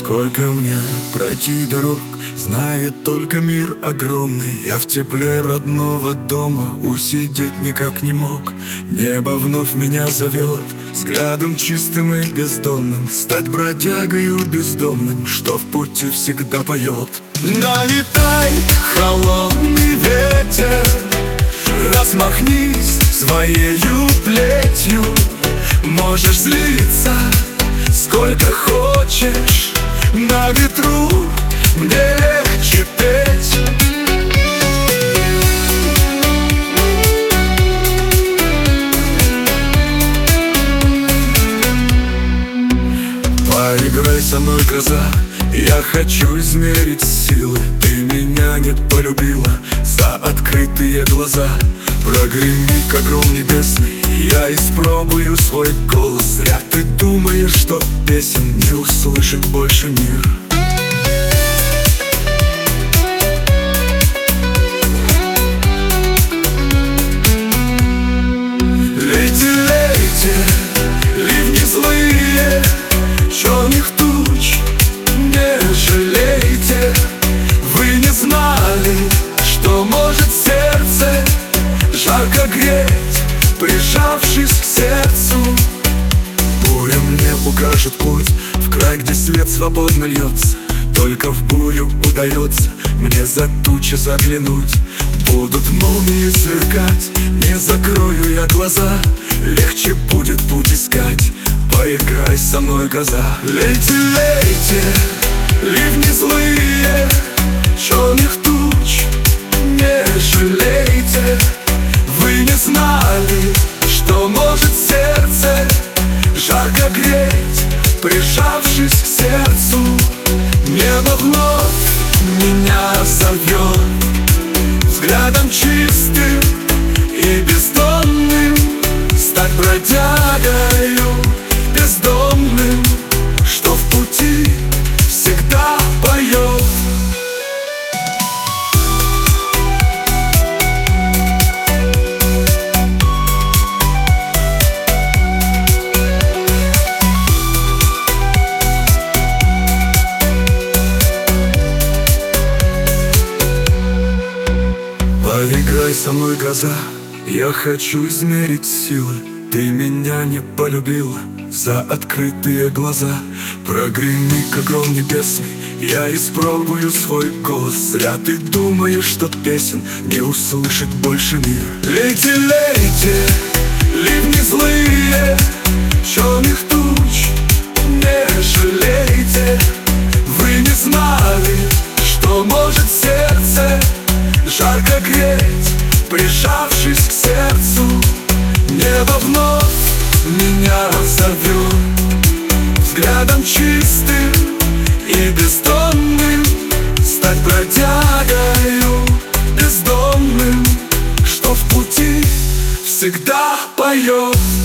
Сколько мне пройти дорог, знает только мир огромный. Я в тепле родного дома усидеть никак не мог. Небо вновь меня зовет взглядом чистым и бездонным, стать бродягою бездомным, что в пути всегда поет. Налетай, холодный ветер, размахнись своею плетью. Можешь злиться сколько хочешь, на ветру мне легче петь. Поиграй со мной, гроза, я хочу измерить силы. Ты меня не полюбила за открытые глаза. Прогреми, как гром небесный, я испробую свой голос. Зря ты думаешь, что песен не услышит больше мир. Лейте, лейте, ливни злые, черных туч не жалейте. Вы не знали, что может сердце жарко греть, прижавшись к сердцу. Буря мне укажет путь в край, где свет свободно льется. Только в бурю удается мне за тучи заглянуть. Будут молнии сверкать, не закрою я глаза. Легче будет путь искать, поиграй со мной, гроза. Лейте, лейте, ливни злые, черных туч не жалейте. Вы не знали, что может сердце жарко греть, прижавшись к сердцу. Небо вновь меня зовет взглядом чистым и бездонным, стать бродягою бездомным, что в пути всегда поет. Поиграй со мной, гроза, я хочу измерить силы. Ты меня не полюбила за открытые глаза. Прогреми, как гром небесный, я испробую свой голос. Зря ты думаешь, что песен не услышит больше мир. Лейте, лейте, ливни злые, черных туч не жалейте. Вы не знали, что может сердце жарко греть, прижавшись к сердцу. Небо вновь меня зовет взглядом чистым и бездонным, стать бродягою бездомным, что в пути всегда поет.